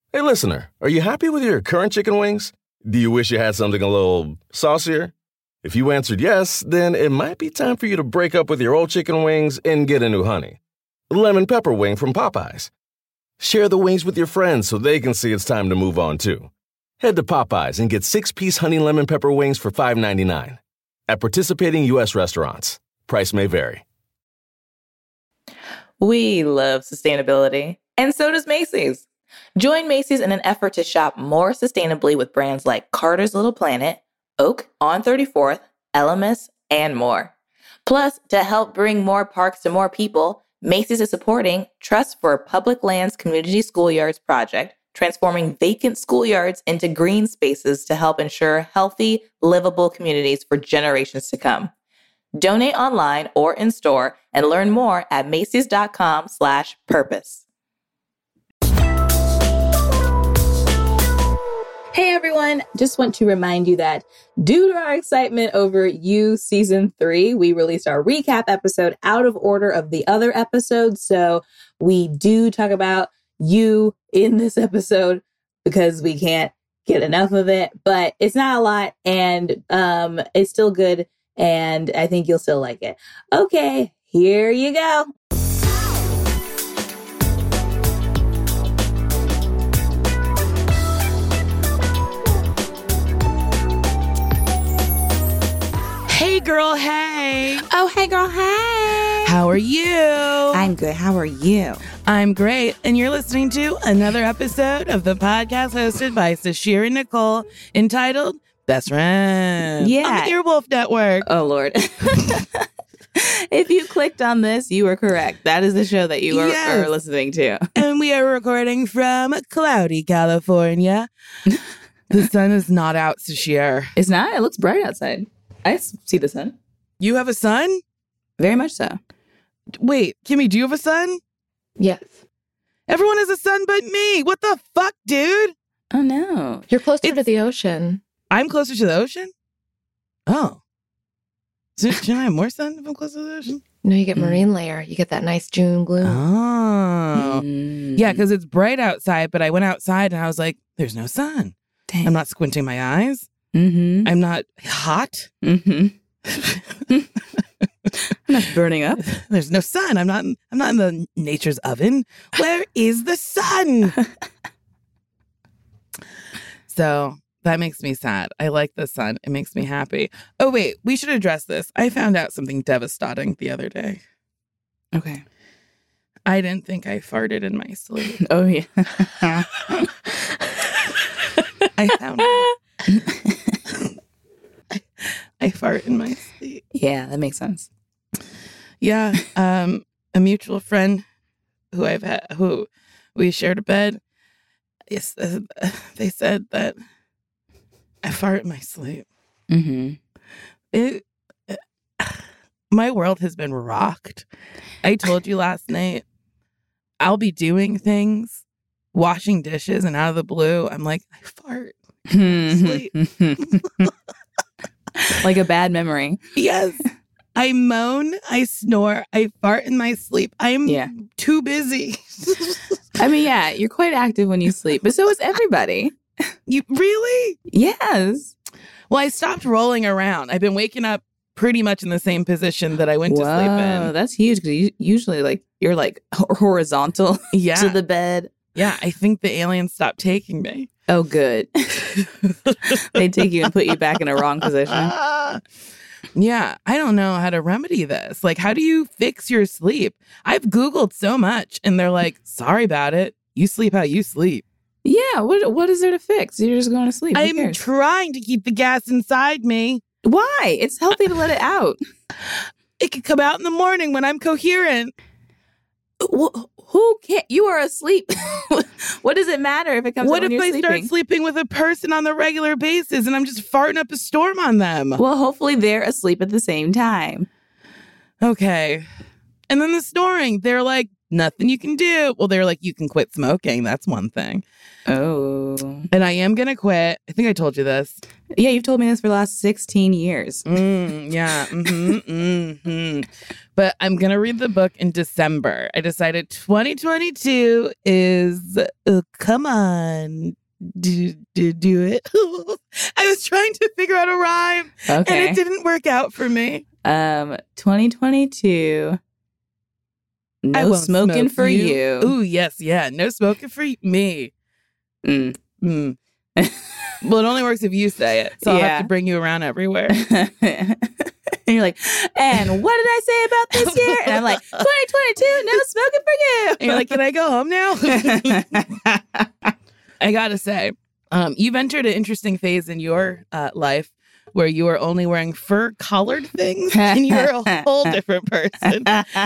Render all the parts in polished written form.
Hey, listener, are you happy with your current chicken wings? Do you wish you had something a little saucier? If you answered yes, then it might be time for you to break up with your old chicken wings and get a new honey. Lemon pepper wing from Popeyes. Share the wings with your friends so they can see it's time to move on, too. Head to Popeyes and get 6-piece honey lemon pepper wings for $5.99. At participating U.S. restaurants. Price may vary. We love sustainability, and so does Macy's. Join Macy's in an effort to shop more sustainably with brands like Carter's Little Planet, Oak on 34th, Elemis, and more. Plus, to help bring more parks to more people, Macy's is supporting Trust for Public Lands Community Schoolyards project, transforming vacant schoolyards into green spaces to help ensure healthy, livable communities for generations to come. Donate online or in store and learn more at macys.com/purpose. Hey everyone, just want to remind you that due to our excitement over You Season 3, we released our recap episode out of order of the other episodes. So we do talk about You in this episode because we can't get enough of it, but it's not a lot and it's still good and I think you'll still like it. Okay, here you go. Hey girl, hey. Oh, hey girl, hey. How are you? I'm good. How are you? I'm great. And you're listening to another episode of the podcast hosted by Sashir and Nicole entitled Best Friend. Yeah. On the Earwolf Network. Oh, Lord. If you clicked on this, you were correct. That is the show that you are listening to. And we are recording from cloudy California. The sun is not out, Sashir. It's not? It looks bright outside. I see the sun. You have a son? Very much so. Wait, Kimmy, do you have a son? Yes. Everyone has a son but me. What the fuck, dude? Oh, no. You're closer to the ocean. I'm closer to the ocean? Oh. So, shouldn't I have more sun if I'm closer to the ocean? No, you get marine layer. You get that nice June gloom. Oh. Yeah, because it's bright outside, but I went outside and I was like, there's no sun. Dang. I'm not squinting my eyes. Mm-hmm. I'm not hot. Mm-hmm. I'm not burning up. There's no sun. I'm not in the nature's oven. Where is the sun? So that makes me sad. I like the sun. It makes me happy. Oh, wait, we should address this. I found out something devastating the other day. Okay. I didn't think I farted in my sleep. Oh, yeah. I found out. I fart in my sleep. Yeah, that makes sense. Yeah, a mutual friend who we shared a bed. Yes, they said that I fart in my sleep. Mm-hmm. My world has been rocked. I told you last night, I'll be doing things, washing dishes, and out of the blue, I'm like, I fart. Sleep. Like a bad memory. Yes. I moan, I snore, I fart in my sleep. I'm too busy. I mean, yeah, you're quite active when you sleep, but so is everybody. You really? Yes. Well, I stopped rolling around. I've been waking up pretty much in the same position that I went to sleep in. That's huge because usually you're horizontal to the bed. Yeah, I think the aliens stopped taking me. Oh, good. They take you and put you back in a wrong position. Yeah, I don't know how to remedy this. Like, how do you fix your sleep? I've Googled so much and they're like, sorry about it. You sleep how you sleep. Yeah, what is there to fix? You're just going to sleep. I'm trying to keep the gas inside me. Why? It's healthy to let it out. It could come out in the morning when I'm coherent. Who can't? You are asleep. What does it matter if it comes out when you're sleeping? What if I start sleeping with a person on the regular basis and I'm just farting up a storm on them? Well, hopefully they're asleep at the same time. Okay. And then the snoring. They're like nothing you can do. Well, they're like, you can quit smoking. That's one thing. Oh. And I am going to quit. I think I told you this. Yeah, you've told me this for the last 16 years. Yeah. But I'm going to read the book in December. I decided 2022 is, come on, do it. I was trying to figure out a rhyme. Okay. And it didn't work out for me. 2022. I No won't smoking smoke for you. Ooh, yes, yeah. No smoking for me. Mm. Well, it only works if you say it. So I'll have to bring you around everywhere. And you're like, and what did I say about this year? And I'm like, 2022, no smoking for you. And you're like, can I go home now? I gotta say, you've entered an interesting phase in your life where you are only wearing fur-colored things and you're a whole different person.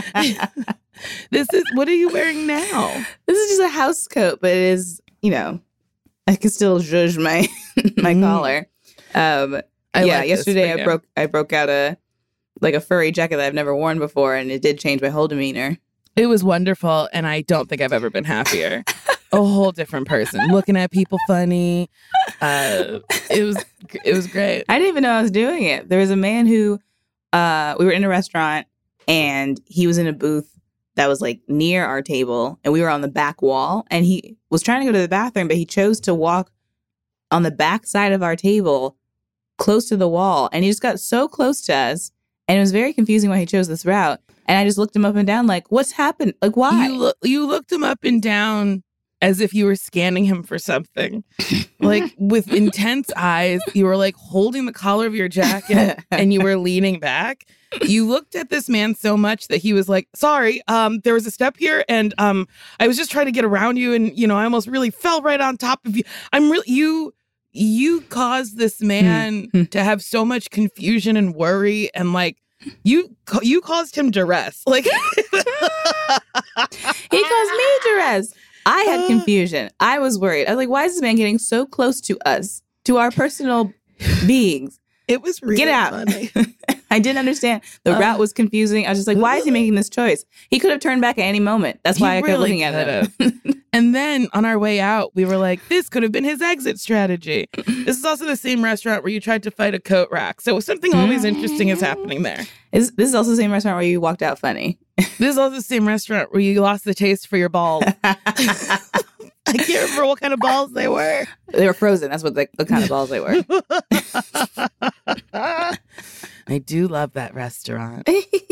What are you wearing now? This is just a house coat, but it is, I can still zhuzh my collar. Yesterday I broke out a furry jacket that I've never worn before, and it did change my whole demeanor. It was wonderful, and I don't think I've ever been happier. A whole different person, looking at people funny. It was great. I didn't even know I was doing it. There was a man who we were in a restaurant, and he was in a booth that was like near our table, and we were on the back wall, and he was trying to go to the bathroom, but he chose to walk on the back side of our table close to the wall, and he just got so close to us, and it was very confusing why he chose this route. And I just looked him up and down like, what's happened? Like, why? You looked him up and down as if you were scanning him for something. Like, with intense eyes, you were like holding the collar of your jacket and you were leaning back. You looked at this man so much that he was like, sorry, there was a step here, and I was just trying to get around you, and I almost really fell right on top of you. You caused this man to have so much confusion and worry, and like you caused him duress. Like he caused me duress. I had confusion. I was worried. I was like, why is this man getting so close to us, to our personal beings? It was really Get out. funny. I didn't understand. The route was confusing. I was just like, why is he making this choice? He could have turned back at any moment. That's why I kept looking at him. And then on our way out, we were like, this could have been his exit strategy. This is also the same restaurant where you tried to fight a coat rack. So something always interesting is happening there. This is also the same restaurant where you walked out funny. This is also the same restaurant where you lost the taste for your balls. I can't remember what kind of balls they were. They were frozen. That's what the kind of balls they were. I do love that restaurant.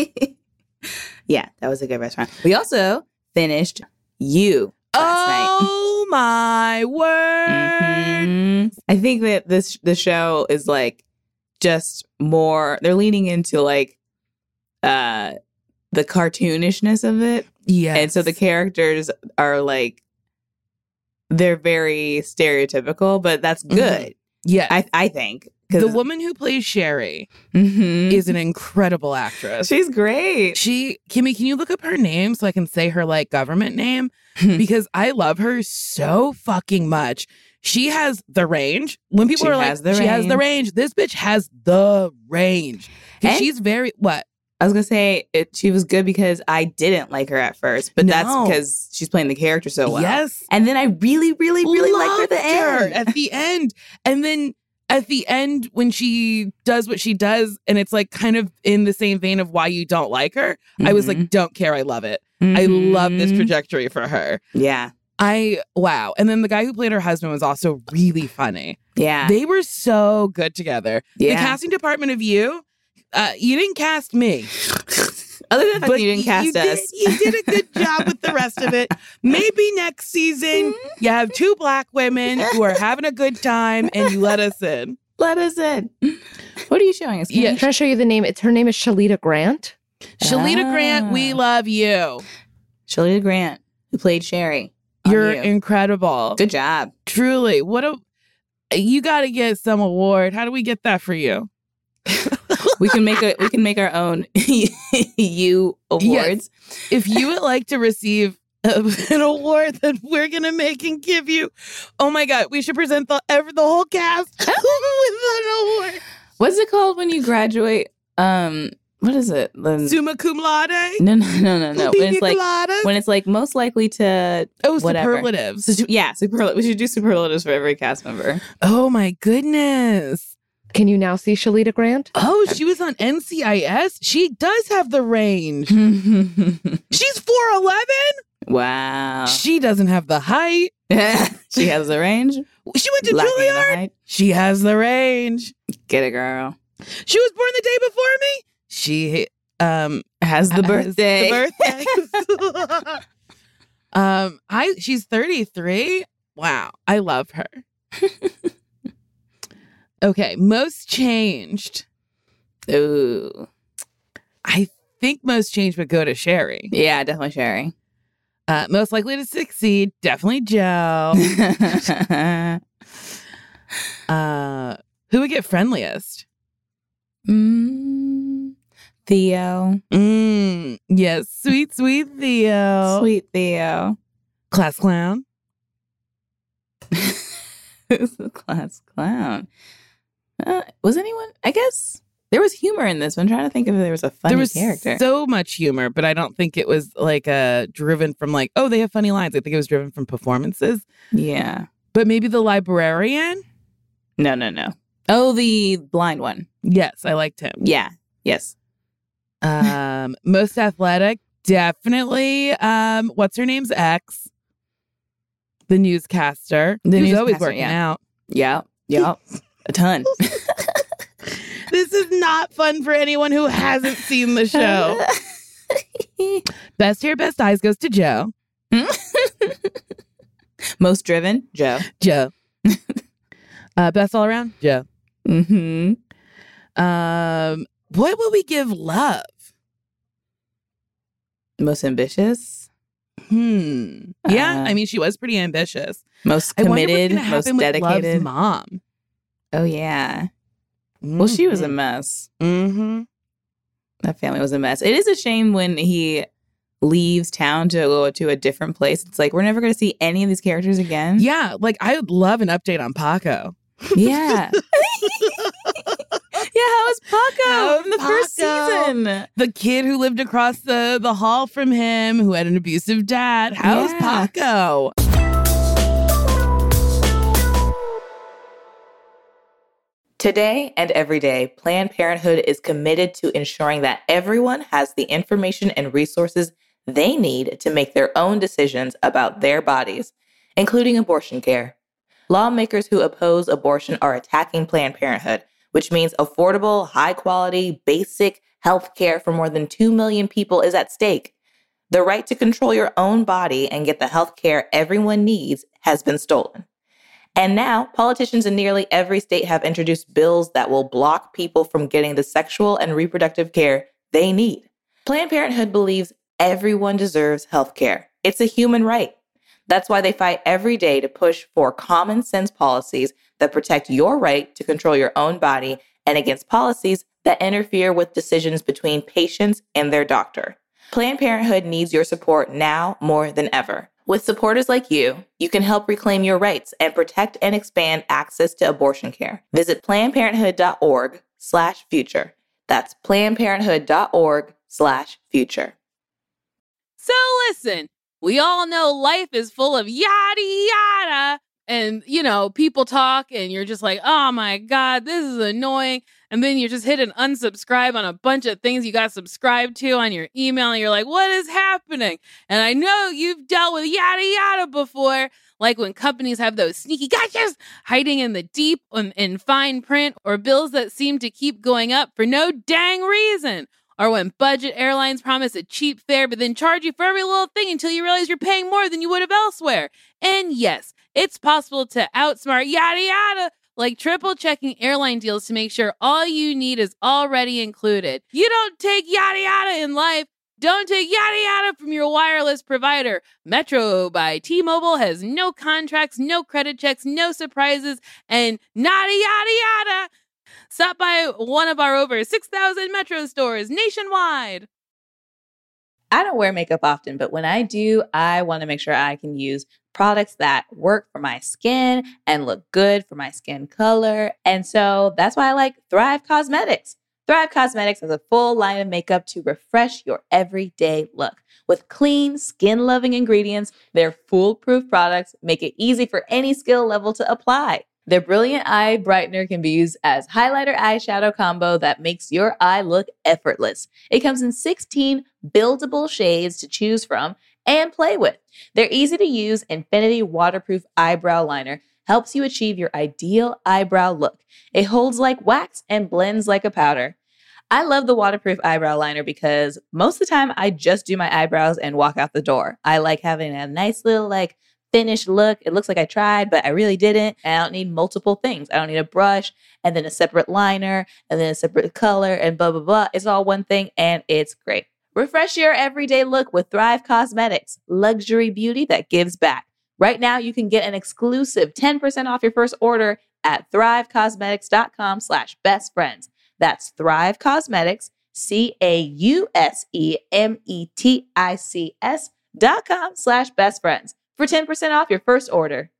Yeah, that was a good restaurant. We also finished You last night. Oh my word. Mm-hmm. I think that the show is like just more, they're leaning into like the cartoonishness of it. Yeah. And so the characters are like, they're very stereotypical, but that's good. Yeah. I think. The woman who plays Sherry is an incredible actress. She's great. Kimmy, can you look up her name so I can say her like government name? Because I love her so fucking much. She has the range. When people are like, she has the range. This bitch has the range. And she's very, what? I was going to say, she was good because I didn't like her at first, but that's because she's playing the character so well. Yes. And then I really, really, really liked her at the end. And then at the end, when she does what she does, and it's like kind of in the same vein of why you don't like her, I was like, don't care. I love it. I love this trajectory for her. Yeah. Wow. And then the guy who played her husband was also really funny. Yeah. They were so good together. Yeah. The casting department of You didn't cast me. Other than the fact that you didn't cast us. You did a good job with the rest of it. Maybe next season you have two Black women who are having a good time and you let us in. Let us in. What are you showing us? Yeah. Can I show you the name? Her name is Shalita Grant. Shalita Grant, we love you. Shalita Grant, who played Sherry. You're incredible. Good job. Truly. You got to get some award. How do we get that for you? We can make our own You awards. Yes. If you would like to receive an award that we're gonna make and give you, oh my God, we should present the whole cast with an award. What's it called when you graduate? what is it? Summa cum laude? No. When it's like most likely to whatever. Superlatives. Superlative. We should do superlatives for every cast member. Oh my goodness. Can you now see Shalita Grant? Oh, she was on NCIS. She does have the range. She's 4'11". Wow. She doesn't have the height. She has the range. She went to Juilliard. She has the range. Get it, girl. She was born the day before me. She has the birthday. She's 33. Wow, I love her. Okay, most changed. Ooh. I think most changed would go to Sherry. Yeah, definitely Sherry. Most likely to succeed, definitely Joe. Who would get friendliest? Theo. Yes, sweet Theo. Sweet Theo. Class clown. Who's the class clown? Was anyone? I guess there was humor in this one. I'm trying to think if there was a funny character. There was so much humor, but I don't think it was like driven from like, oh, they have funny lines. I think it was driven from performances. Yeah. But maybe the librarian? No. Oh, the blind one. Yes, I liked him. Yeah. Yes. Most athletic, definitely. What's her name's ex? The newscaster. Who's always working out. Yeah. A ton. This is not fun for anyone who hasn't seen the show. Best hair, best eyes goes to Joe. Most driven, Joe. Best all around, Joe. Mm-hmm. What will we give love? Most ambitious? Yeah, I mean, she was pretty ambitious. Most committed, most dedicated. With Love's mom. Oh, yeah. Well, she was a mess. Mm-hmm. That family was a mess. It is a shame when he leaves town to go to a different place. It's like, we're never going to see any of these characters again. Yeah, like, I would love an update on Paco. Yeah. Yeah, how was Paco in the first season? The kid who lived across the hall from him, who had an abusive dad. How's Paco? Today and every day, Planned Parenthood is committed to ensuring that everyone has the information and resources they need to make their own decisions about their bodies, including abortion care. Lawmakers who oppose abortion are attacking Planned Parenthood, which means affordable, high-quality, basic health care for more than 2 million people is at stake. The right to control your own body and get the health care everyone needs has been stolen. And now, politicians in nearly every state have introduced bills that will block people from getting the sexual and reproductive care they need. Planned Parenthood believes everyone deserves health care. It's a human right. That's why they fight every day to push for common sense policies that protect your right to control your own body and against policies that interfere with decisions between patients and their doctor. Planned Parenthood needs your support now more than ever. With supporters like you can help reclaim your rights and protect and expand access to abortion care. Visit PlannedParenthood.org/future. That's PlannedParenthood.org/future. So listen, we all know life is full of yada yada. And, you know, people talk and you're just like, oh my God, this is annoying. And then you just hit an unsubscribe on a bunch of things you got subscribed to on your email. And you're like, what is happening? And I know you've dealt with yada yada before. Like when companies have those sneaky gotchas hiding in the deep in fine print, or bills that seem to keep going up for no dang reason. Or when budget airlines promise a cheap fare but then charge you for every little thing until you realize you're paying more than you would have elsewhere. And yes, it's possible to outsmart yada yada, like triple checking airline deals to make sure all you need is already included. You don't take yada yada in life. Don't take yada yada from your wireless provider. Metro by T-Mobile has no contracts, no credit checks, no surprises, and nada yada yada. Stop by one of our over 6,000 Metro stores nationwide. I don't wear makeup often, but when I do, I want to make sure I can use products that work for my skin and look good for my skin color. And so that's why I like Thrive Causemetics. Thrive Cosmetics has a full line of makeup to refresh your everyday look. With clean, skin-loving ingredients, their foolproof products make it easy for any skill level to apply. Their Brilliant Eye Brightener can be used as highlighter eyeshadow combo that makes your eye look effortless. It comes in 16 buildable shades to choose from and play with. Their easy-to-use Infinity Waterproof Eyebrow Liner helps you achieve your ideal eyebrow look. It holds like wax and blends like a powder. I love the waterproof eyebrow liner because most of the time I just do my eyebrows and walk out the door. I like having a nice little finished look. It looks like I tried, but I really didn't. And I don't need multiple things. I don't need a brush and then a separate liner and then a separate color and blah, blah, blah. It's all one thing and it's great. Refresh your everyday look with Thrive Cosmetics, luxury beauty that gives back. Right now, you can get an exclusive 10% off your first order at thrivecosmetics.com/bestfriends. That's Thrive Cosmetics, CAUSEMETICS.com/bestfriends for 10% off your first order.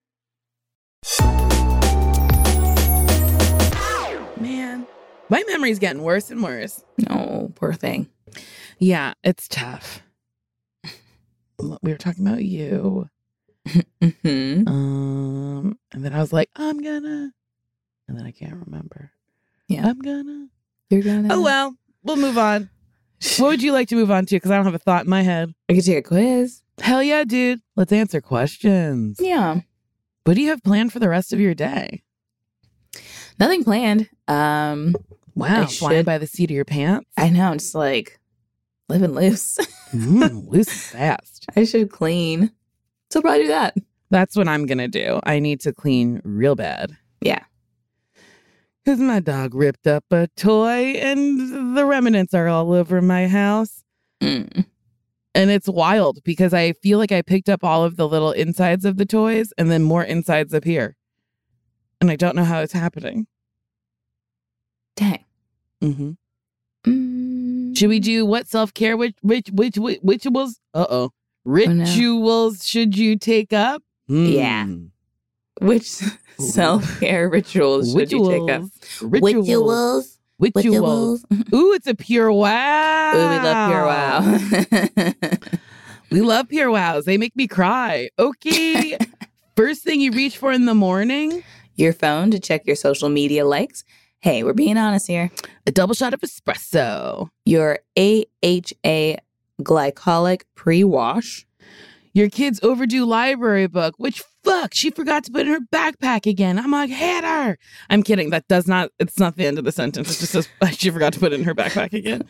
Man, my memory's getting worse and worse. Oh, poor thing. Yeah, it's tough. We were talking about you. Mm-hmm. And then I was like, I'm gonna, and then I can't remember. Yeah. I'm gonna. You're gonna. Oh, well, we'll move on. What would you like to move on to? Because I don't have a thought in my head. I could take a quiz. Hell yeah, dude. Let's answer questions. Yeah. What do you have planned for the rest of your day? Nothing planned. Wow, I flying should- by the seat of your pants. I know. I'm just living loose. Loose and fast. I should clean. So I'll probably do that. That's what I'm gonna do. I need to clean real bad. Yeah. Because my dog ripped up a toy and the remnants are all over my house. Mm. And it's wild because I feel like I picked up all of the little insides of the toys and then more insides appear. And I don't know how it's happening. Dang. Mm-hmm. Mm. Should we do what self-care rituals? Uh-oh. Rituals should you take up? Yeah. Which self-care rituals should you take up? Rituals. Ooh, it's a Pure Wow. Ooh, we love Pure Wow. We love Pure Wows. They make me cry. Okay. First thing you reach for in the morning? Your phone to check your social media likes. Hey, we're being honest here. A double shot of espresso. Your AHA glycolic pre-wash. Your kid's overdue library book, which she forgot to put in her backpack again. I'm like, hit her. I'm kidding. It's not the end of the sentence. It just says she forgot to put it in her backpack again.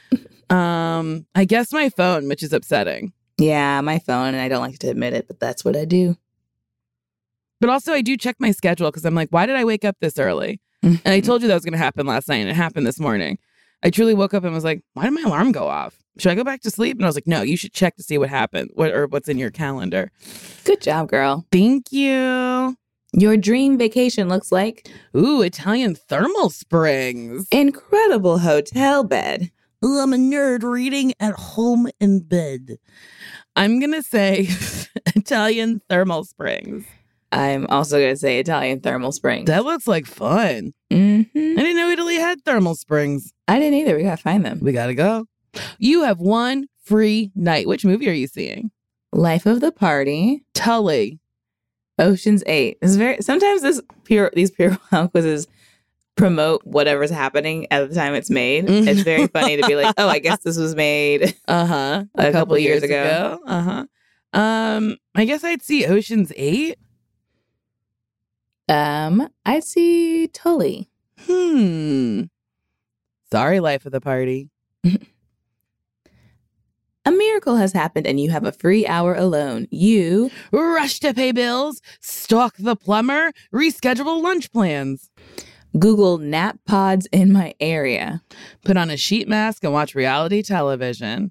I guess my phone, which is upsetting. Yeah, my phone, and I don't like to admit it, but that's what I do. But also I do check my schedule because I'm like, why did I wake up this early? And I told you that was going to happen last night and it happened this morning. I truly woke up and was like, why did my alarm go off? Should I go back to sleep? And I was like, no, you should check to see what happened or what's in your calendar. Good job, girl. Thank you. Your dream vacation looks like? Ooh, Italian thermal springs. Incredible hotel bed. Ooh, I'm a nerd reading at home in bed. I'm going to say Italian thermal springs. I'm also going to say Italian thermal springs. That looks like fun. Mm-hmm. I didn't know Italy had thermal springs. I didn't either. We got to find them. We got to go. You have one free night. Which movie are you seeing? Life of the Party. Tully. Ocean's 8. Sometimes these Pure Wow quizzes promote whatever's happening at the time it's made. It's very funny to be like, oh, I guess this was made a couple years ago. I guess I'd see Ocean's 8. I'd see Tully. Sorry, Life of the Party. A miracle has happened and you have a free hour alone. You rush to pay bills, stalk the plumber, reschedule lunch plans. Google nap pods in my area. Put on a sheet mask and watch reality television.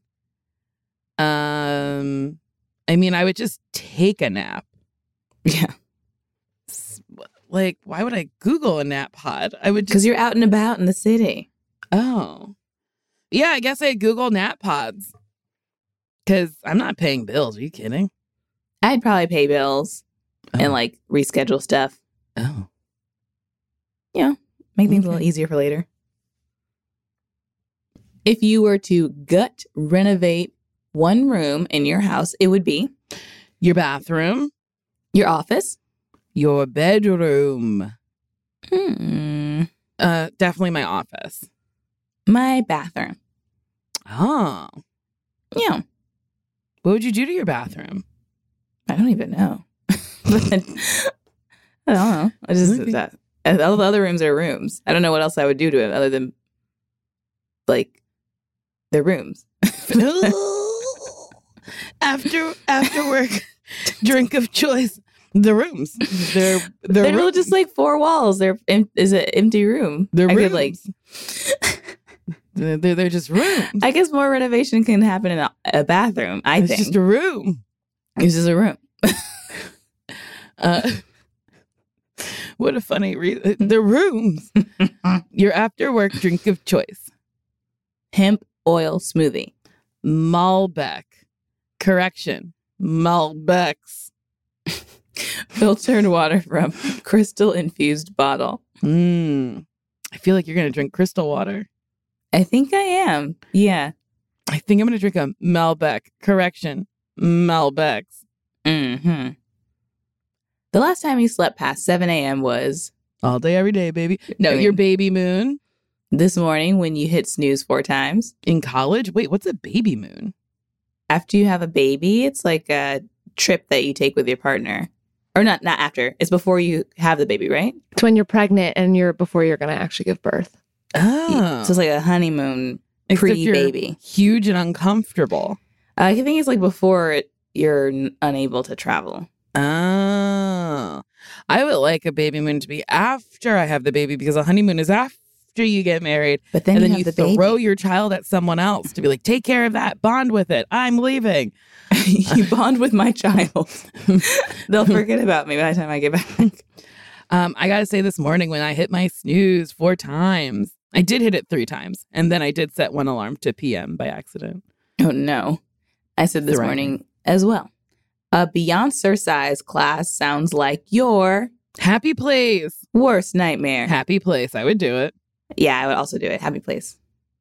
I mean, I would just take a nap. Yeah. Like, why would I Google a nap pod? I would because you're out and about in the city. Oh. Yeah, I guess I'd Google nap pods. Because I'm not paying bills. Are you kidding? I'd probably pay bills and reschedule stuff. Oh. Yeah. Make things a little easier for later. If you were to gut renovate one room in your house, it would be Your bathroom, your office. your bedroom. Hmm. Definitely my office. My bathroom. Oh. Yeah. What would you do to your bathroom? I don't even know. But I don't know. I just that. All the other rooms are rooms. I don't know what else I would do to it other than like they're rooms. After work, drink of choice. The rooms. They're They're rooms. just like four walls. Is an empty room. They're I rooms. could like. They're just rooms. I guess more renovation can happen in a bathroom. I It's think just a room. it's just a room. What a funny reason. The rooms. Your after work drink of choice. Hemp oil smoothie. Malbec. Correction. Malbecs. Filtered water from crystal infused bottle. I feel like you're going to drink crystal water. I think I am. Yeah. I think I'm going to drink a Malbec. Correction. Malbecs. Mm-hmm. The last time you slept past 7 a.m. was All day, every day, baby. No, I mean- your baby moon. this morning when you hit snooze 4 times. In college? Wait, what's a baby moon? After you have a baby, it's like a trip that you take with your partner. Or not after. It's before you have the baby, right? It's when you're pregnant and before you're going to actually give birth. Oh. So it's like a honeymoon Except you're pre-baby. Huge and uncomfortable. I think it's like before you're unable to travel. Oh. I would like a baby moon to be after I have the baby because a honeymoon is after you get married. But then And then you you have the baby. throw your child at someone else to be like, take care of that, bond with it. I'm leaving. You bond with my child. They'll forget about me by the time I get back. I got to say this morning when I hit my snooze 4 times, I did hit it 3 times. And then I did set one alarm to PM by accident. Oh, no. I said this Thriving. morning as well. A Beyonce size class sounds like your Happy place. worst nightmare. Happy place. I would do it. Yeah, I would also do it. Happy place.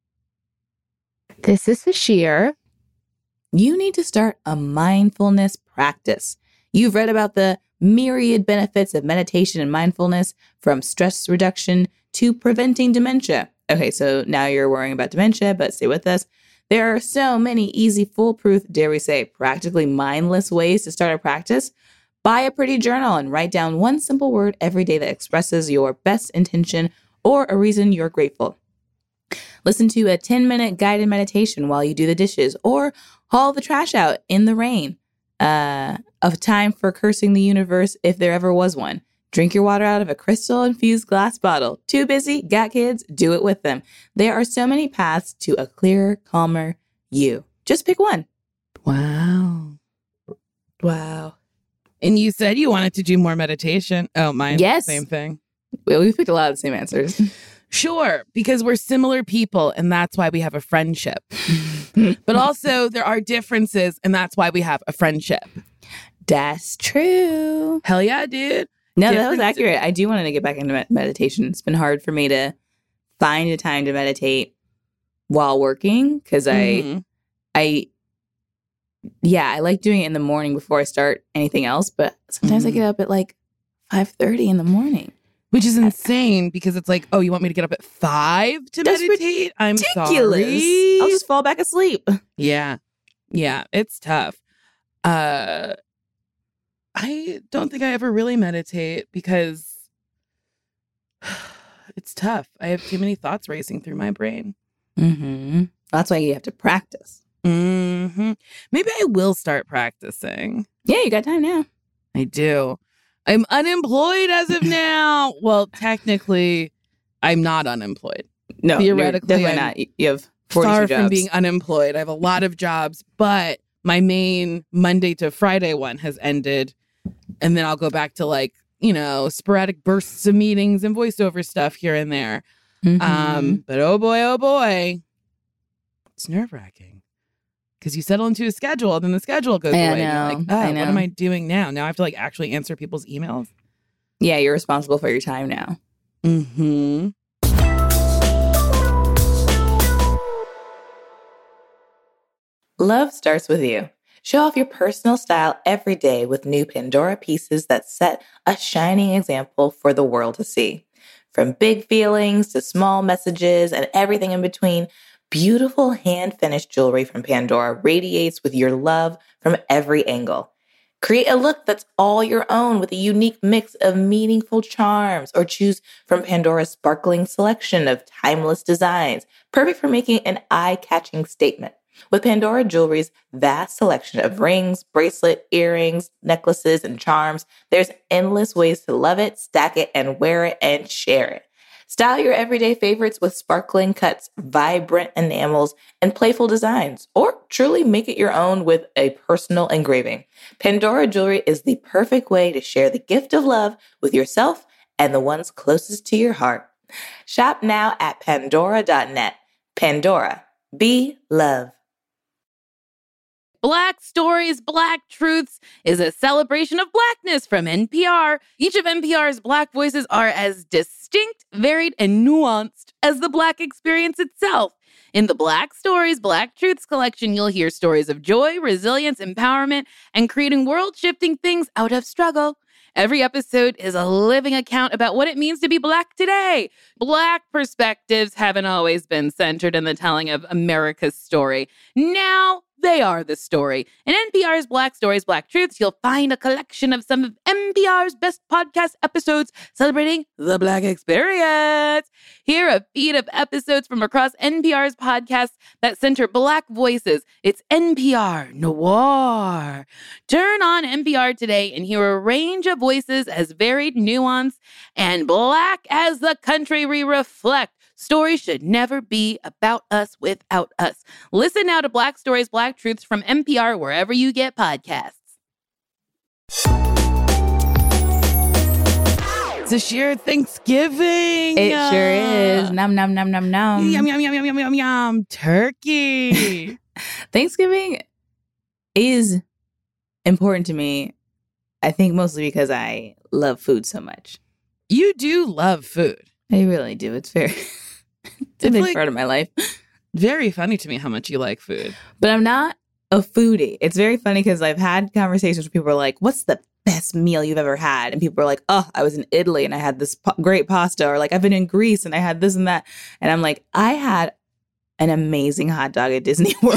This is Sashir. You need to start a mindfulness practice. You've read about the myriad benefits of meditation and mindfulness, from stress reduction to preventing dementia. Okay, so now you're worrying about dementia, but stay with us. There are so many easy, foolproof, dare we say, practically mindless ways to start a practice. Buy a pretty journal and write down one simple word every day that expresses your best intention or a reason you're grateful. Listen to a 10-minute guided meditation while you do the dishes, or haul the trash out in the rain. Of time for cursing the universe if there ever was one. Drink your water out of a crystal-infused glass bottle. Too busy? Got kids? Do it with them. There are so many paths to a clearer, calmer you. Just pick one. Wow. Wow. And you said you wanted to do more meditation. Oh, mine. Yes. Same thing. Well, we picked a lot of the same answers. Sure, because we're similar people and that's why we have a friendship. But also there are differences and that's why we have a friendship. That's true. Hell yeah, dude. No, that was Difference- accurate. I do want to get back into meditation. It's been hard for me to find a time to meditate while working because Mhm. I like doing it in the morning before I start anything else. But sometimes I Mhm. get up at like 5:30 in the morning. Which is insane because it's like, oh, you want me to get up at 5 to That's meditate? I'm Ridiculous. sorry. I'll just fall back asleep. Yeah. Yeah, it's tough. I don't think I ever really meditate because it's tough. I have too many thoughts racing through my brain. Mm-hmm. That's why you have to practice. Maybe I will start practicing. Yeah, you got time now. I do. I'm unemployed as of now. Well, technically, I'm not unemployed. No, Theoretically, definitely I'm not. You have 42 Far jobs. from being unemployed. I have a lot of jobs, but my main Monday to Friday one has ended. And then I'll go back to sporadic bursts of meetings and voiceover stuff here and there. Mhm. But oh boy, it's nerve-wracking. Because you settle into a schedule, then the schedule goes I away. know, And you're like, I what know. am I doing now? Now I have to actually answer people's emails. Yeah, you're responsible for your time now. Mm-hmm. Love starts with you. Show off your personal style every day with new Pandora pieces that set a shining example for the world to see. From big feelings to small messages and everything in between, beautiful hand-finished jewelry from Pandora radiates with your love from every angle. Create a look that's all your own with a unique mix of meaningful charms, or choose from Pandora's sparkling selection of timeless designs, perfect for making an eye-catching statement. With Pandora Jewelry's vast selection of rings, bracelet, earrings, necklaces, and charms, there's endless ways to love it, stack it, and wear it and share it. Style your everyday favorites with sparkling cuts, vibrant enamels, and playful designs, or truly make it your own with a personal engraving. Pandora Jewelry is the perfect way to share the gift of love with yourself and the ones closest to your heart. Shop now at pandora.net. Pandora, be love. Black Stories, Black Truths is a celebration of Blackness from NPR. Each of NPR's Black voices are as distinct, varied, and nuanced as the Black experience itself. In the Black Stories, Black Truths collection, you'll hear stories of joy, resilience, empowerment, and creating world-shifting things out of struggle. Every episode is a living account about what it means to be Black today. Black perspectives haven't always been centered in the telling of America's story. Now, they are the story. In NPR's Black Stories, Black Truths, you'll find a collection of some of NPR's best podcast episodes celebrating the Black experience. Hear a feed of episodes from across NPR's podcasts that center Black voices. It's NPR Noir. Turn on NPR today and hear a range of voices as varied, nuanced, and Black as the country we reflect. Stories should never be about us without us. Listen now to Black Stories, Black Truths from NPR wherever you get podcasts. It's a sheer Thanksgiving. It sure is. Nom, nom, nom, nom, nom. Yum, yum, yum, yum, yum, yum, yum. Turkey. Thanksgiving is important to me, I think mostly because I love food so much. You do love food. I really do. It's very... It's a big part of my life. Very funny to me how much you like food. But I'm not a foodie. It's very funny because I've had conversations where people are like, what's the best meal you've ever had? And people are like, oh, I was in Italy and I had this great pasta. Or like, I've been in Greece and I had this and that. And I'm like, I had an amazing hot dog at Disney World.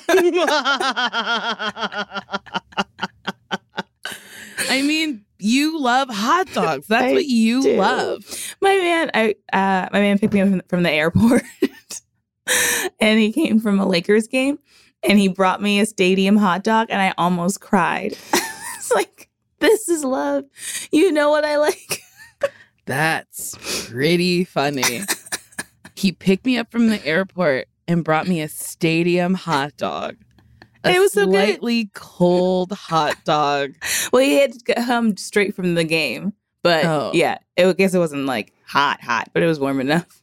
I mean, you love hot dogs. That's what you love. My man picked me up from the airport and he came from a Lakers game and he brought me a stadium hot dog and I almost cried. It's like, this is love. You know what I like? That's pretty funny. He picked me up from the airport and brought me a stadium hot dog. It was so slightly cold hot dog. Well, he had come straight from the game. But yeah, I guess it wasn't like hot, but it was warm enough.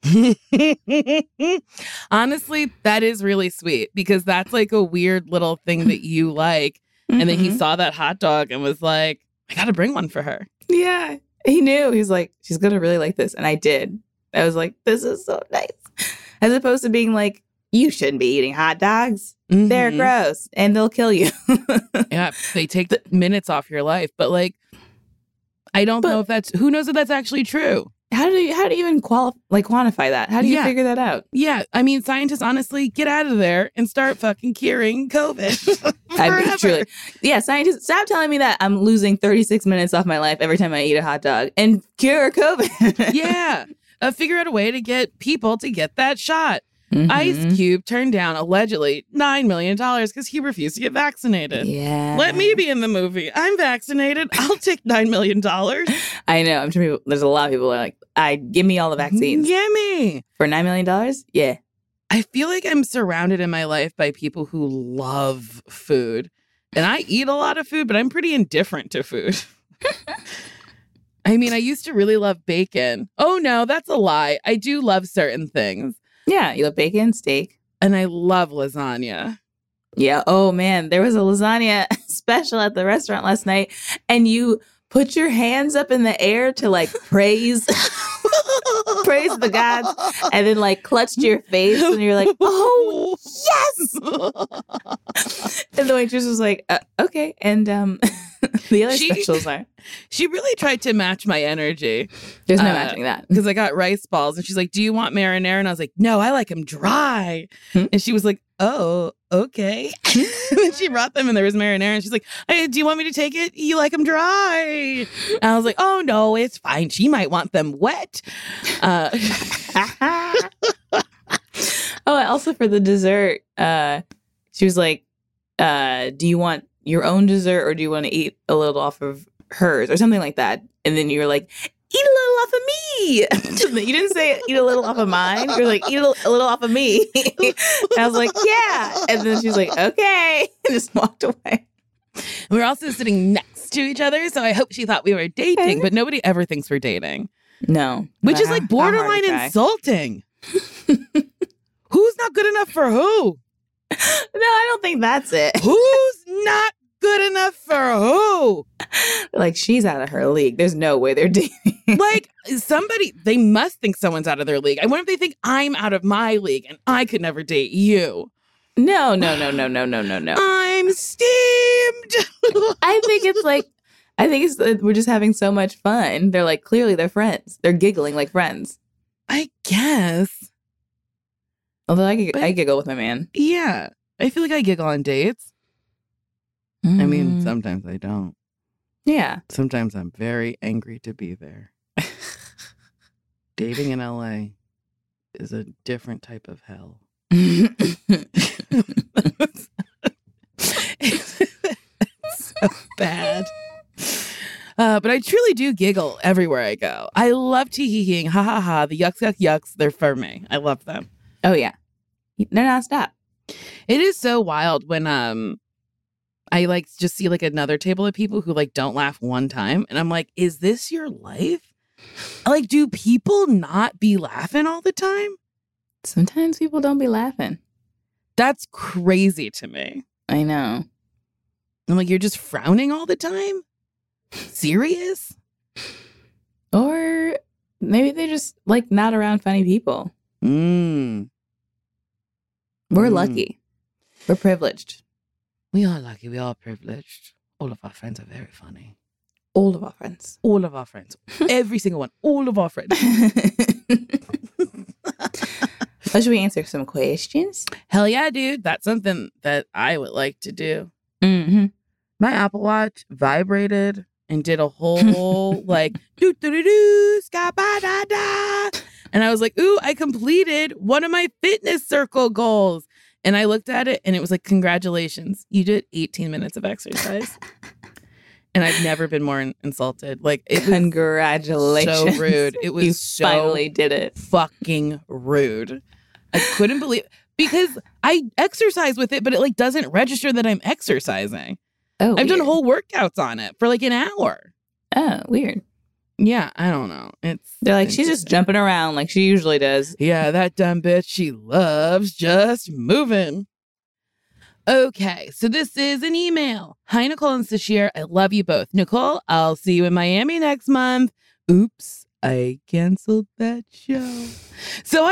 Honestly, that is really sweet because that's like a weird little thing that you like. Mm-hmm. And then he saw that hot dog and was like, I got to bring one for her. Yeah, he knew. He's like, she's going to really like this. And I did. I was like, this is so nice. As opposed to being like, you shouldn't be eating hot dogs. Mm-hmm. They're gross and they'll kill you. Yeah, they take the minutes off your life. But like, I don't know if who knows if that's actually true. How do you even quantify that? How do you figure that out? Yeah, I mean, scientists, honestly, get out of there and start fucking curing COVID. I mean, truly. Yeah, scientists, stop telling me that I'm losing 36 minutes off my life every time I eat a hot dog and cure COVID. Yeah, figure out a way to get people to get that shot. Mm-hmm. Ice Cube turned down, allegedly, $9 million because he refused to get vaccinated. Yeah. Let me be in the movie. I'm vaccinated. I'll take $9 million. I know. I'm sure there's a lot of people who are like, give me all the vaccines. Gimme. For $9 million? Yeah. I feel like I'm surrounded in my life by people who love food. And I eat a lot of food, but I'm pretty indifferent to food. I mean, I used to really love bacon. Oh, no, that's a lie. I do love certain things. Yeah, you love bacon, steak. And I love lasagna. Yeah. Oh, man. There was a lasagna special at the restaurant last night. And you put your hands up in the air to like praise praise the gods, and then like clutched your face, and you're like, oh yes. And the waitress was like, okay, and the other specials are. She really tried to match my energy. There's no matching that. Because I got rice balls, and she's like, do you want marinara? And I was like, no, I like them dry. And she was like, oh, okay. And then she brought them, and there was marinara, and she's like, hey, do you want me to take it? You like them dry? And I was like, oh, no, it's fine. She might want them wet. Oh, and also for the dessert, she was like, do you want your own dessert, or do you want to eat a little off of hers or something like that? And then you're like, eat a little off of me. You didn't say eat a little off of mine. You're like, eat a little off of me. And I was like, yeah. And then she's like, okay. And just walked away. We were also sitting next to each other, so I hope she thought we were dating, but nobody ever thinks we're dating. No. Which is like borderline insulting. Who's not good enough for who? No, I don't think that's it. Who's not good enough for who? Like, she's out of her league. There's no way they're dating. Like, they must think someone's out of their league. I wonder if they think I'm out of my league and I could never date you. No. I'm steamed. I think it's we're just having so much fun. They're like, clearly they're friends. They're giggling like friends. I guess. Although I giggle with my man. Yeah. I feel like I giggle on dates. I mean, sometimes I don't. Yeah. Sometimes I'm very angry to be there. Dating in LA is a different type of hell. It's so bad. But I truly do giggle everywhere I go. I love tee-hee-heeing, ha-ha-ha, the yucks, they're for me. I love them. Oh, yeah. They're nonstop. It is so wild when I like just see like another table of people who like don't laugh one time. And I'm like, is this your life? Like, do people not be laughing all the time? Sometimes people don't be laughing. That's crazy to me. I know. I'm like, you're just frowning all the time? Serious? Or maybe they just like not around funny people. We're lucky. We're privileged. We are lucky. We are privileged. All of our friends are very funny. All of our friends. All of our friends. Every single one. All of our friends. Well, should we answer some questions? Hell yeah, dude. That's something that I would like to do. Mm-hmm. My Apple Watch vibrated and did a whole like do ska ba da da. And I was like, ooh, I completed one of my fitness circle goals. And I looked at it and it was like, congratulations, you did 18 minutes of exercise. And I've never been more insulted. Like, it congratulations. Was so rude. It was you so finally did it. Fucking rude. I couldn't believe, because I exercise with it, but it like doesn't register that I'm exercising. Oh, I've done whole workouts on it for like an hour. Oh, weird. Yeah, I don't know. They're like, she's just jumping around like she usually does. Yeah, that dumb bitch, she loves just moving. Okay, so this is an email. Hi, Nicole and Sashir. I love you both. Nicole, I'll see you in Miami next month. Oops, I canceled that show. So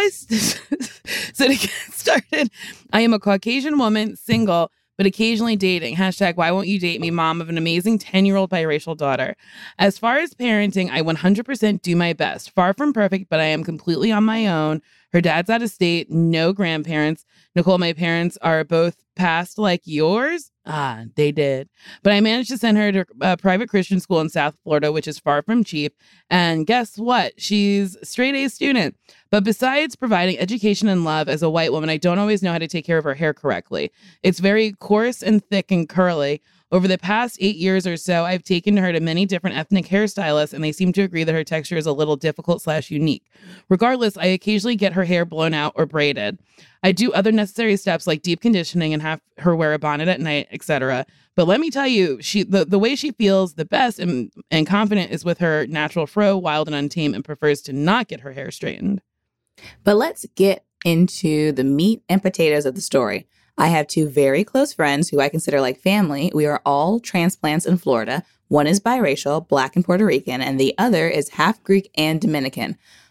to get started, I am a Caucasian woman, single, but occasionally dating. # why won't you date me? Mom of an amazing 10-year-old biracial daughter. As far as parenting, I 100% do my best. Far from perfect, but I am completely on my own. Her dad's out of state, no grandparents. Nicole, my parents are both passed like yours. Ah, they did. But I managed to send her to a private Christian school in South Florida, which is far from cheap. And guess what? She's a straight A student. But besides providing education and love as a white woman, I don't always know how to take care of her hair correctly. It's very coarse and thick and curly. Over the past 8 years or so, I've taken her to many different ethnic hairstylists, and they seem to agree that her texture is a little difficult / unique. Regardless, I occasionally get her hair blown out or braided. I do other necessary steps like deep conditioning and have her wear a bonnet at night, etc. But let me tell you, the way she feels the best and confident is with her natural fro, wild and untamed, and prefers to not get her hair straightened. But let's get into the meat and potatoes of the story. I have 2 very close friends who I consider like family. We are all transplants in Florida. One is biracial, Black and Puerto Rican, and the other is half Greek and Dominican.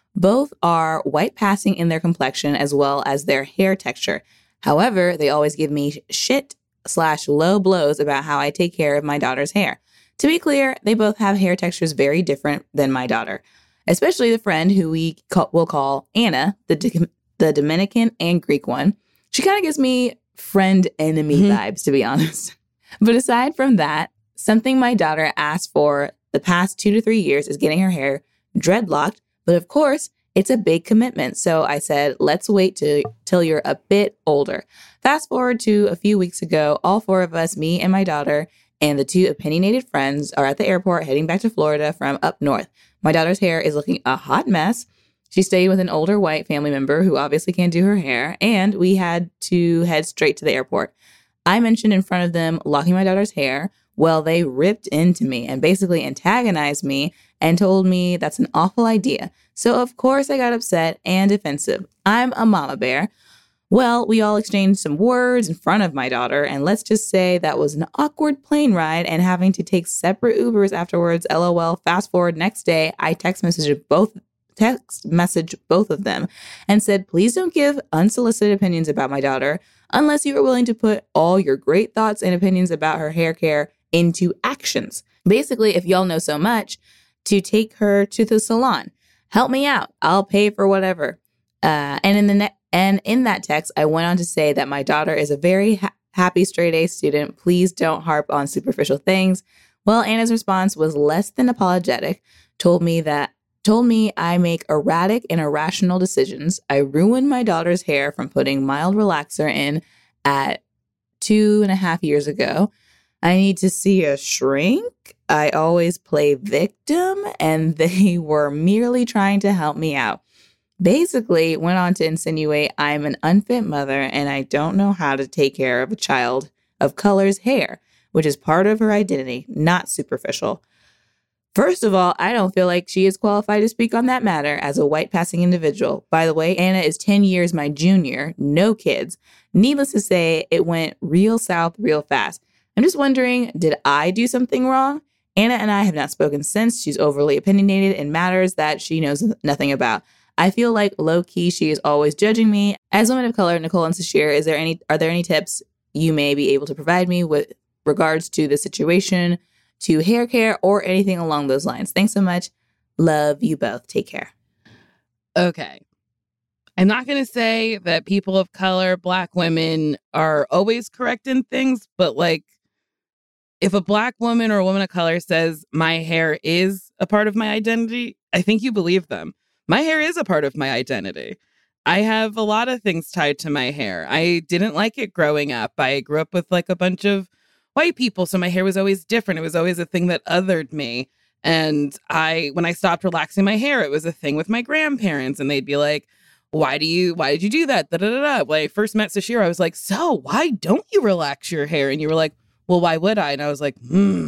Both are white passing in their complexion as well as their hair texture. However, they always give me shit/low blows about how I take care of my daughter's hair. To be clear, they both have hair textures very different than my daughter, especially the friend who will call Anna, the Dominican and Greek one. She kind of gives me friend-enemy vibes, to be honest. But aside from that, something my daughter asked for the past 2 to 3 years is getting her hair dreadlocked. But of course, it's a big commitment. So I said, let's wait till you're a bit older. Fast forward to a few weeks ago, all 4 of us, me and my daughter, and the 2 opinionated friends are at the airport heading back to Florida from up north. My daughter's hair is looking a hot mess. She stayed with an older white family member who obviously can't do her hair, and we had to head straight to the airport. I mentioned in front of them locking my daughter's hair. Well, they ripped into me and basically antagonized me and told me that's an awful idea. So of course I got upset and defensive. I'm a mama bear. Well, we all exchanged some words in front of my daughter, and let's just say that was an awkward plane ride and having to take separate Ubers afterwards. LOL. Fast forward next day, I text message both of them and said, please don't give unsolicited opinions about my daughter unless you are willing to put all your great thoughts and opinions about her hair care into actions. Basically, if y'all know so much, to take her to the salon. Help me out. I'll pay for whatever. And in that text, I went on to say that my daughter is a very happy straight A student. Please don't harp on superficial things. Well, Anna's response was less than apologetic. Told me I make erratic and irrational decisions. I ruined my daughter's hair from putting mild relaxer in at 2.5 years ago. I need to see a shrink. I always play victim, and they were merely trying to help me out. Basically, went on to insinuate I'm an unfit mother and I don't know how to take care of a child of color's hair, which is part of her identity, not superficial. First of all, I don't feel like she is qualified to speak on that matter as a white passing individual. By the way, Anna is 10 years my junior, no kids. Needless to say, it went real south real fast. I'm just wondering, did I do something wrong? Anna and I have not spoken since. She's overly opinionated in matters that she knows nothing about. I feel like low-key she is always judging me. As women of color, Nicole and Sashir, are there any tips you may be able to provide me with regards to the situation, to hair care, or anything along those lines? Thanks so much. Love you both. Take care. Okay. I'm not going to say that people of color, Black women, are always correct in things, but like, if a Black woman or a woman of color says my hair is a part of my identity, I think you believe them. My hair is a part of my identity. I have a lot of things tied to my hair. I didn't like it growing up. I grew up with like a bunch of white people, so my hair was always different. It was always a thing that othered me. And when I stopped relaxing my hair, it was a thing with my grandparents, and they'd be like, why did you do that? Da, da, da, da. When I first met Sashir, I was like, so why don't you relax your hair? And you were like, well, why would I? And I was like,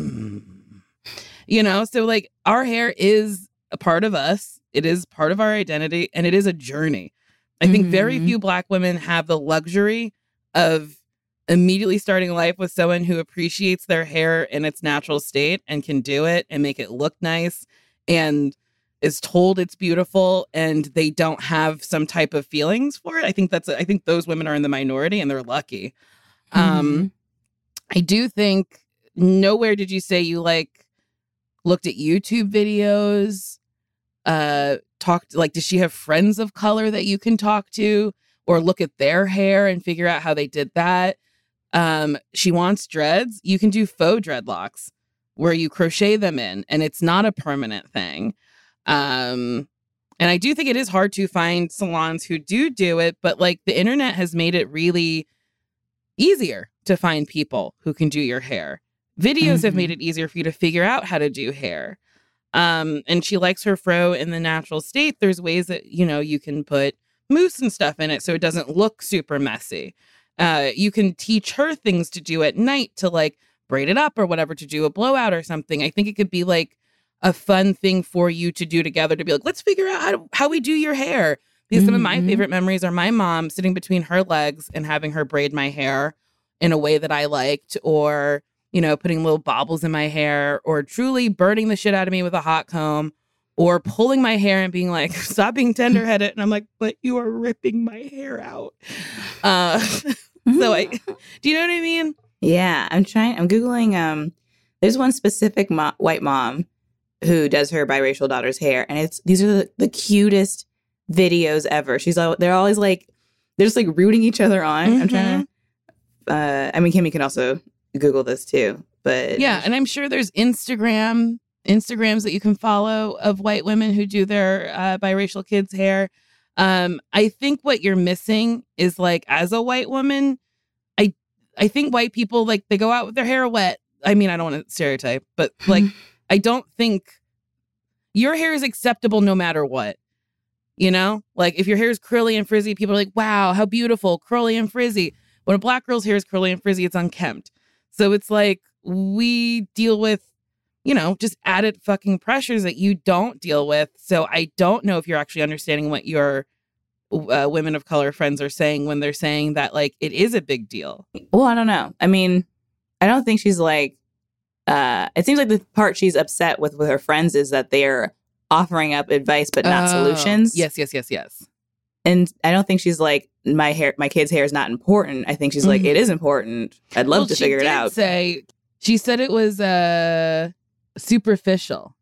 so like our hair is a part of us. It is part of our identity, and it is a journey. I think very few Black women have the luxury of immediately starting life with someone who appreciates their hair in its natural state and can do it and make it look nice and is told it's beautiful, and they don't have some type of feelings for it. I think those women are in the minority, and they're lucky. I do think nowhere did you say you like looked at YouTube videos, talked, like, does she have friends of color that you can talk to or look at their hair and figure out how they did that? She wants dreads. You can do faux dreadlocks where you crochet them in, and it's not a permanent thing. And I do think it is hard to find salons who do it, but like the internet has made it really easier to find people who can do your hair. Videos have made it easier for you to figure out how to do hair. And she likes her fro in the natural state. There's ways that, you can put mousse and stuff in it so it doesn't look super messy. You can teach her things to do at night to like braid it up or whatever, to do a blowout or something. I think it could be like a fun thing for you to do together, to be like, let's figure out how we do your hair. Because some of my favorite memories are my mom sitting between her legs and having her braid my hair in a way that I liked, or, putting little baubles in my hair, or truly burning the shit out of me with a hot comb, or pulling my hair and being like, stop being tenderheaded. And I'm like, but you are ripping my hair out. So do you know what I mean? Yeah, I'm Googling, there's one specific white mom who does her biracial daughter's hair. And these are the cutest videos ever. They're always like, they're just like rooting each other on. I'm trying to, Kimmy can also Google this too, but. Yeah. And I'm sure there's Instagrams that you can follow of white women who do their biracial kids' hair. I think what you're missing is like, as a white woman, I think white people, like, they go out with their hair wet. I mean, I don't want to stereotype, but like, I don't think your hair is acceptable no matter what. You know, like if your hair is curly and frizzy, people are like, wow, how beautiful, curly and frizzy. When a black girl's hair is curly and frizzy, it's unkempt. So it's like we deal with, you know, just added fucking pressures that you don't deal with. So I don't know if you're actually understanding what your women of color friends are saying when they're saying that, like, it is a big deal. Well, I don't know. I mean, I don't think she's like, it seems like the part she's upset with her friends is that they're offering up advice but not solutions. Yes. And I don't think she's like, my kid's hair is not important. I think she's like, it is important. I'd love to figure it out. She said it was superficial.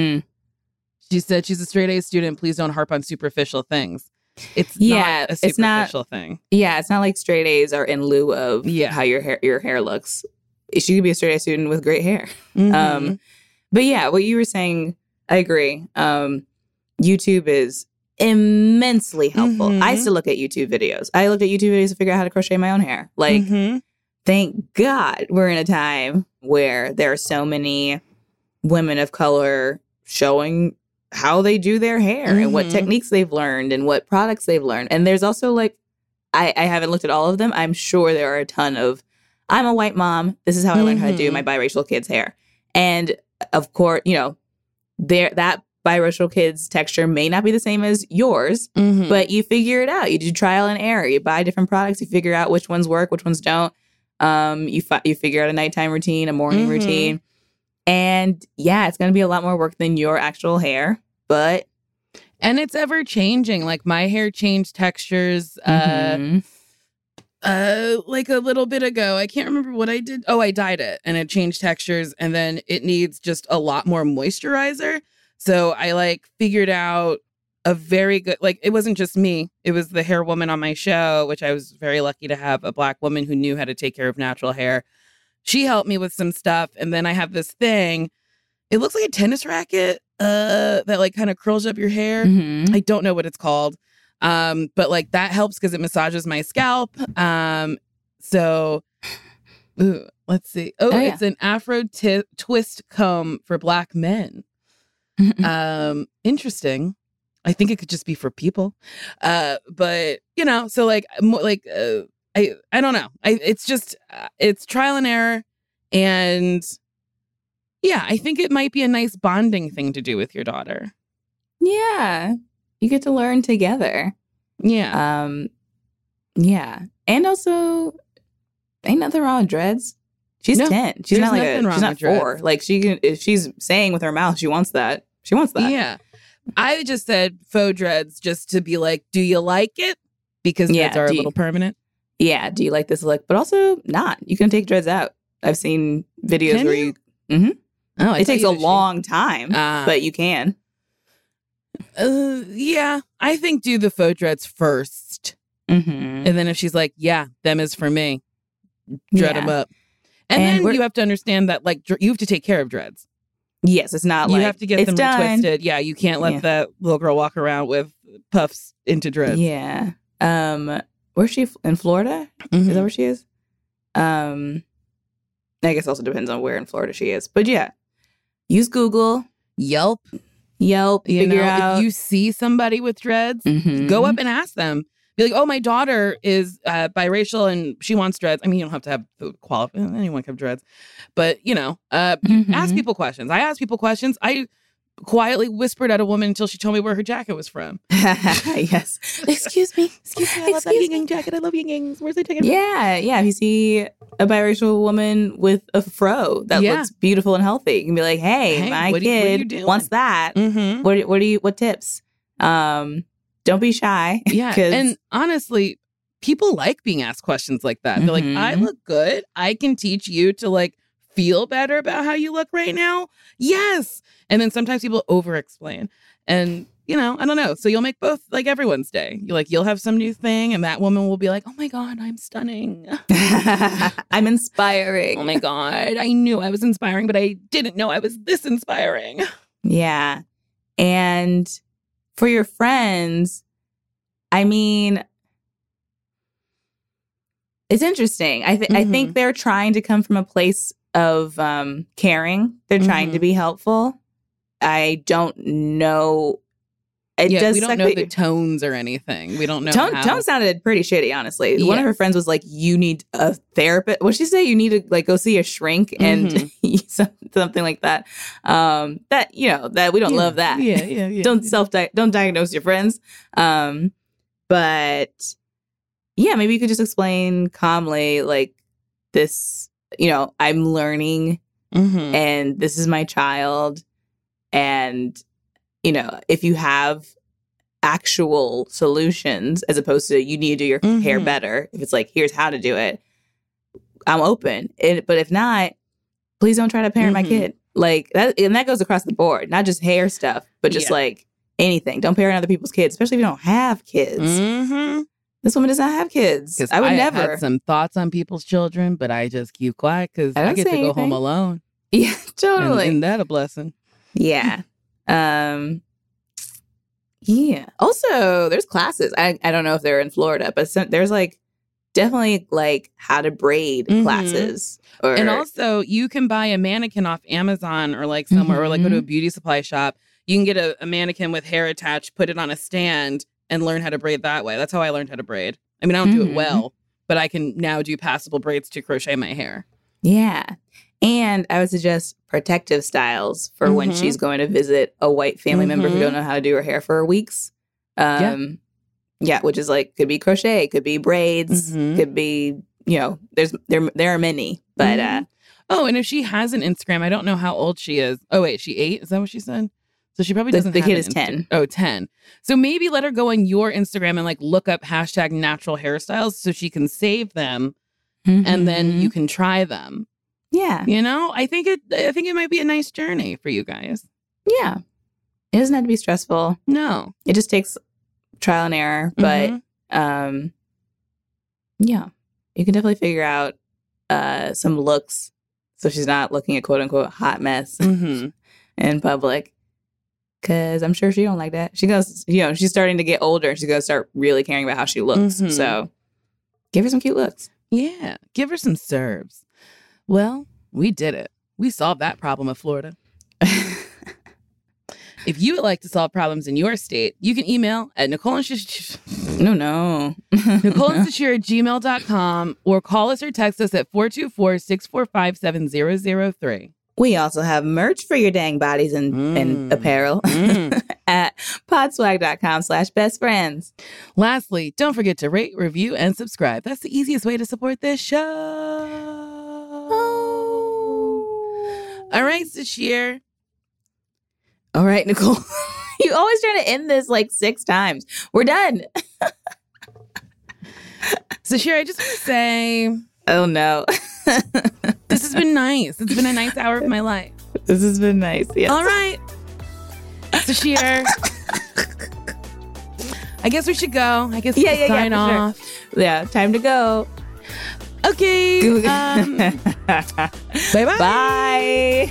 She said she's a straight A student. Please don't harp on superficial things. It's not a superficial thing. Yeah, it's not like straight A's are in lieu of how your hair looks. She could be a straight A student with great hair. But yeah, what you were saying, I agree. YouTube is immensely helpful. I still look at YouTube videos. I looked at YouTube videos to figure out how to crochet my own hair. Like, thank God we're in a time where there are so many women of color showing how they do their hair and what techniques they've learned and what products they've learned. And there's also like, I haven't looked at all of them. I'm sure there are a ton of, I'm a white mom. This is how I learned how to do my biracial kids' hair. And of course, you know, that biracial kid's texture may not be the same as yours, but you figure it out. You do trial and error. You buy different products. You figure out which ones work, which ones don't. You figure out a nighttime routine, a morning routine. And yeah, it's going to be a lot more work than your actual hair, but. And it's ever changing. Like my hair changed textures like a little bit ago. I can't remember what I did. Oh, I dyed it and it changed textures. And then it needs just a lot more moisturizer. So I like figured out a very good, like, it wasn't just me. It was the hair woman on my show, which I was very lucky to have a Black woman who knew how to take care of natural hair. She helped me with some stuff. And then I have this thing. It looks like a tennis racket that like kind of curls up your hair. I don't know what it's called. But like that helps because it massages my scalp. So let's see. It's an Afro twist comb for Black men. Interesting. I think it could just be for people. But you know, so like more like I don't know. It's just it's trial and error, and yeah, I think it might be a nice bonding thing to do with your daughter. Yeah, you get to learn together. Yeah. Yeah, and also, ain't nothing wrong with dreads. She's 10. She's not like she's not 4. Like she can, if she's saying with her mouth she wants that. She wants that. Yeah. I just said faux dreads just to be like, do you like it? Because dreads are a little permanent. Yeah. Do you like this look? But also not. You can take dreads out. I've seen videos where you. Oh, it takes a long time, but you can. Yeah. I think do the faux dreads first. And then if she's like, yeah, them is for me, dread them up. And then you have to understand that, like, you have to take care of dreads. Yes, it's not like you have to get them twisted. Yeah, you can't let that little girl walk around with puffs into dreads. Yeah. Where's she in Florida? Is that where she is? I guess also depends on where in Florida she is. But yeah, use Google, Yelp. Figure out if you see somebody with dreads, go up and ask them. Be like, oh, my daughter is biracial and she wants dreads. I mean, you don't have to have the anyone can have dreads. But, you know, ask people questions. I ask people questions. I quietly whispered at a woman until she told me where her jacket was from. Yes. Excuse me. I love that Ying jacket. I love Yingings. Where's the jacket? Yeah. If you see a biracial woman with a fro that looks beautiful and healthy, you can be like, hey my kid wants that. Mm-hmm. What tips? Don't be shy. Yeah. And honestly, people like being asked questions like that. They're like, I look good. I can teach you to like feel better about how you look right now. Yes. And then sometimes people over explain. And, you know, I don't know. So you'll make both like everyone's day. You'll have some new thing and that woman will be like, oh my God, I'm stunning. I'm inspiring. Oh my God. I knew I was inspiring, but I didn't know I was this inspiring. Yeah. And for your friends, I mean, it's interesting. I think they're trying to come from a place of caring. They're trying to be helpful. I don't know. We don't know the tones or anything. We don't know. Tone sounded pretty shitty, honestly. One of her friends was like, you need a therapist. What'd she say? You need to like go see a shrink and something like that. That we don't love that. Yeah. Don't diagnose your friends. But yeah, maybe you could just explain calmly like this, I'm learning and this is my child. And, if you have actual solutions as opposed to you need to do your hair better, if it's like, here's how to do it, I'm open. But if not, please don't try to parent my kid. Like that, and that goes across the board, not just hair stuff, but just like anything. Don't parent other people's kids, especially if you don't have kids. This woman does not have kids. I would never. Had some thoughts on people's children, but I just keep quiet because I get to go home alone. Yeah, totally. Isn't that a blessing? Yeah. Yeah. Also, there's classes. I don't know if they're in Florida, but there's like definitely like how to braid classes. And also you can buy a mannequin off Amazon or like somewhere or like go to a beauty supply shop. You can get a mannequin with hair attached, put it on a stand and learn how to braid that way. That's how I learned how to braid. I mean, I don't do it well, but I can now do passable braids to crochet my hair. Yeah. And I would suggest protective styles for when she's going to visit a white family member who don't know how to do her hair for weeks. Yeah, which is like, could be crochet, could be braids, could be, there are many. But oh, and if she has an Instagram, I don't know how old she is. Oh, wait, she 8? Is that what she said? So she probably doesn't the have kid is 10. Oh, 10. So maybe let her go on your Instagram and like look up #natural hairstyles so she can save them and then you can try them. Yeah. I think it might be a nice journey for you guys. Yeah. It doesn't have to be stressful. No. It just takes trial and error. But yeah, you can definitely figure out some looks so she's not looking at quote unquote hot mess in public. Because I'm sure she don't like that. She goes, she's starting to get older. She's going to start really caring about how she looks. So give her some cute looks. Yeah. Give her some serves. Well, we did it. We solved that problem of Florida. If you would like to solve problems in your state, you can email at NicoleandShashir@gmail.com or call us or text us at 424-645-7003. We also have merch for your dang bodies and apparel at podswag.com/bestfriends. Lastly, don't forget to rate, review, and subscribe. That's the easiest way to support this show. All right, Sashir. All right, Nicole. You always try to end this like 6 times. We're done. Sashir, I just want to say... Oh, no. This has been nice. It's been a nice hour of my life. This has been nice, yes. All right. Sashir. I guess we should go. I guess we should sign off. Sure. Yeah, time to go. Okay. Bye-bye. Bye.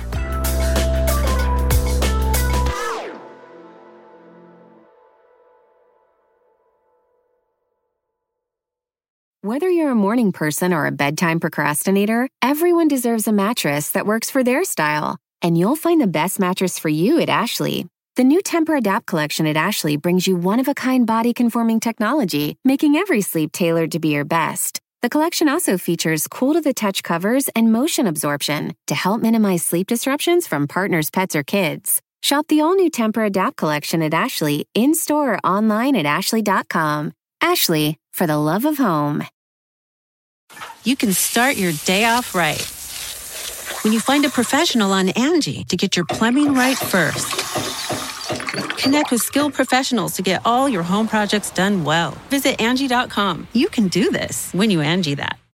Whether you're a morning person or a bedtime procrastinator, everyone deserves a mattress that works for their style. And you'll find the best mattress for you at Ashley. The new Tempur-Adapt collection at Ashley brings you one-of-a-kind body-conforming technology, making every sleep tailored to be your best. The collection also features cool-to-the-touch covers and motion absorption to help minimize sleep disruptions from partners, pets, or kids. Shop the all-new Tempur-Adapt collection at Ashley, in-store or online at ashley.com. Ashley, for the love of home. You can start your day off right when you find a professional on Angie to get your plumbing right first. Connect with skilled professionals to get all your home projects done well. Visit Angie.com. You can do this when you Angie that.